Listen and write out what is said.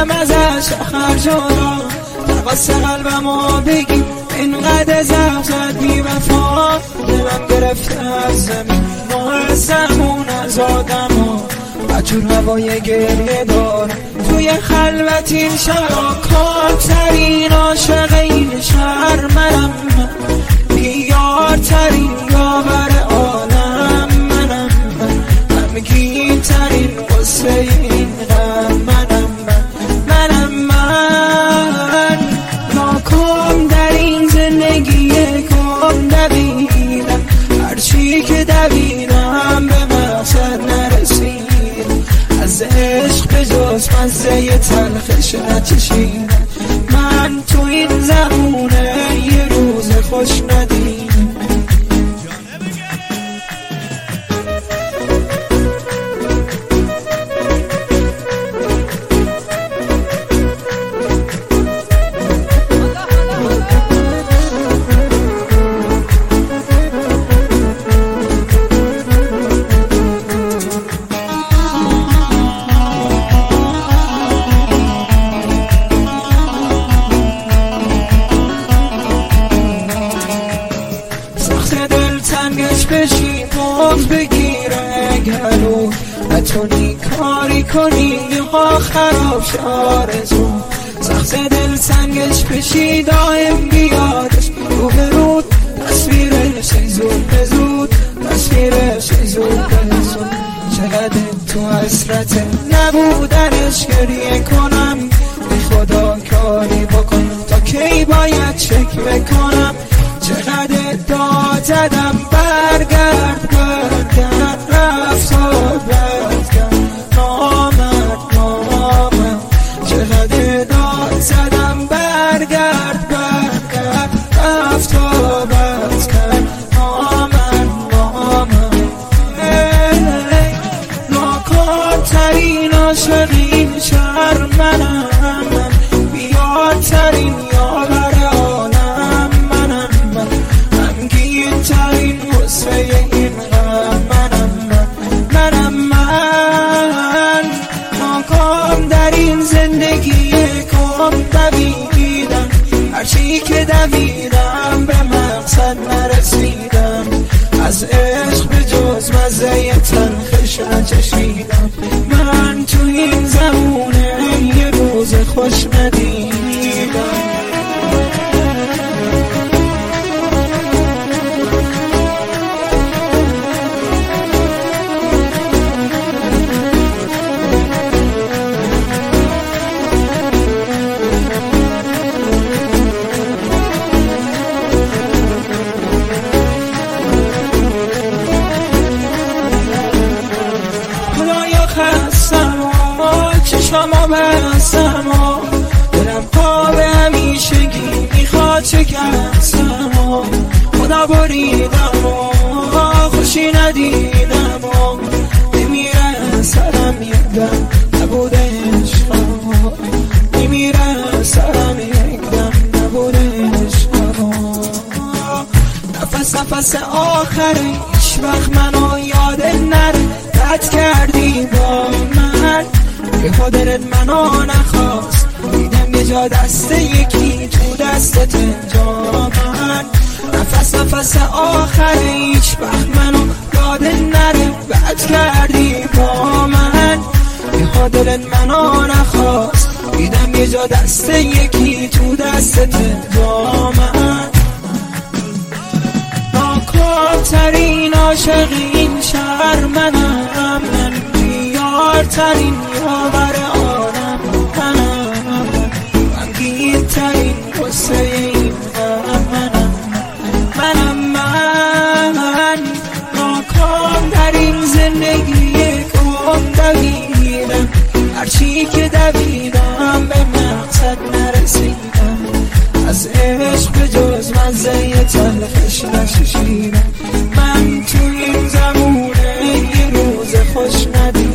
شدم ازش آخر جدا، درخواست قلبمو بگی اینقدر زخم زد بی وفا، دلم گرفته از زمین معظمون از آدم ها، بجور هوای گریه دارم توی خلوت این شبا، کارترین عاشق این شهر منم، بیارترین یاور عالم منم، غمگین ترین قصه این غم منم، من ناکام در این زندگی کام دویدم، هرچی که دویدم به مقصد نرسید، از عشق به جز مزه تلخش نچشیدم، من تو این زمونه یه روز خوش ندیدم. تنگش بشی باز بگیره گلو، نتونی کاری کنی ها خراب شارزو، سخت دل تنگش بشی دائم بیادش رو به رود، تصویرش زود به زود، تصویرش زود به زود، چقدر تو حسرت نبودنش گریه کنم، بی خدا کاری بکن تا کی باید شک بکنم، چقدر داد زدم برگرد رفت و برگرد نامد، چقدر داد زدم برگرد رفت و برگرد نامد، ناکارترین عاشق این شهر منم، بیارترین یاور عالم منم، غمگین ترین قصه این غم منم، من ناکام در این زندگی کام دویدم، هرچی که دویدم به مقصد نرسیدم، از عشق به جز مزه تلخش نچشیدم، من تو این زمونه یه روز خوش ندیدم. چشمامو بستم و دلم پا به همیشگی میخواد شکستم و خدا بریدم و خوشی ندیدم و نمیره سرم یکدم نبوده عشقم، نمیره سرم یکدم نبوده عشقم، نفس آخر هیچ وقت منو یاد نره، رد کردی با من به دلت منو نخواست، دیدم یه جا دست یکی تو دستت اینجا، من نفس آخر هیچ وقت منو یاد نره، بد کردی با من به دلت منو نخواست، دیدم یه جا دست یکی تو دستت اینجا، من ناکارترین عاشق این شهر منم، من بیارترین یاور عالم منم، غمگین ترین قصه این غم منم، من ناکام در این زندگی کام دویدم، هرچی که دویدم به مقصد نرسیدم، از عشق به جز مزه تلخش نچشیدم، من تو این زمونه یه روز خوش ندیدم.